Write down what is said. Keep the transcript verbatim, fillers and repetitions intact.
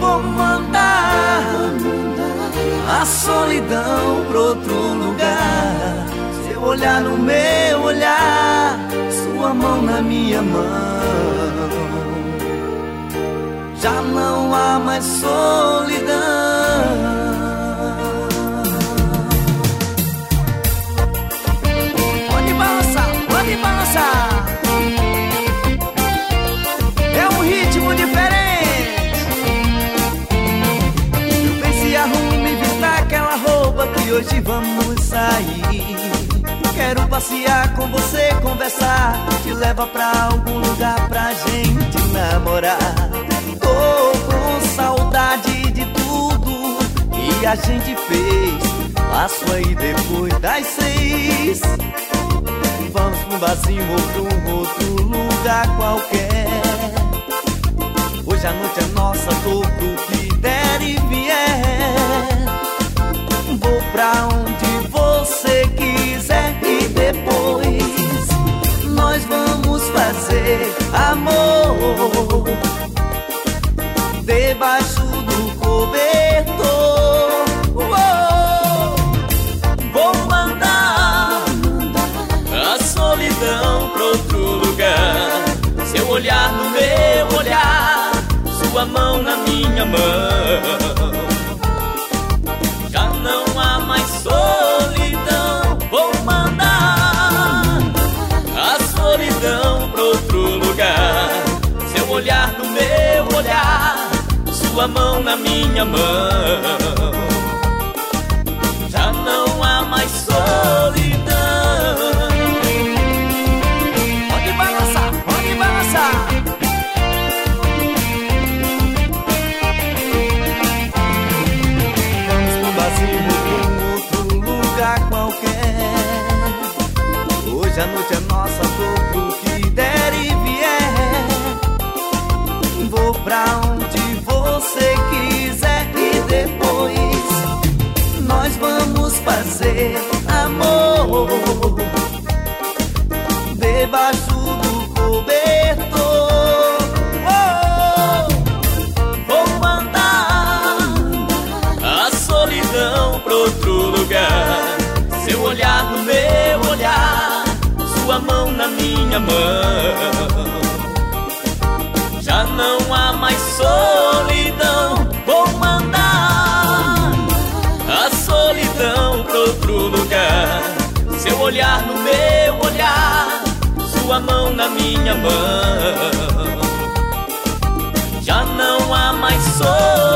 Vou mandar a solidão pra outro lugar. Seu olhar no meu olhar, sua mão na minha mão. Já não há mais solidão. Pode balançar, pode balançar. É um ritmo diferente. Eu pensei, arrume e vista aquela roupa que hoje vamos sair. Quero passear com você, conversar, te leva pra algum lugar pra gente namorar. Tô com saudade de tudo que a gente fez. Passo aí depois das seis. Vamos pra um barzinho ou pra um outro lugar qualquer. Hoje a noite é nossa, tô pro que der e vier. Vou pra onde você quiser e depois nós vamos fazer amor debaixo do cobertor. Uou! Vou mandar a solidão pra outro lugar. Seu olhar no meu olhar, sua mão na minha mão. Já não há mais solidão. Vou mandar a solidão pra outro lugar. Seu olhar no meu olhar, sua mão na minha mão. Já não há mais solidão. Pode balançar, pode balançar. Vamos pro barzinho ou pra um outro lugar qualquer. Hoje a noite é nossa, tô pro que der e vier. Vou pra onde você quiser e depois nós vamos fazer amor debaixo do cobertor. Oh! Vou mandar a solidão pra outro lugar. Seu olhar no meu olhar, sua mão na minha mão. Já não há mais solidão. Vou mandar a solidão pra outro lugar. Seu olhar no meu olhar, sua mão na minha mão. Já não há mais solidão.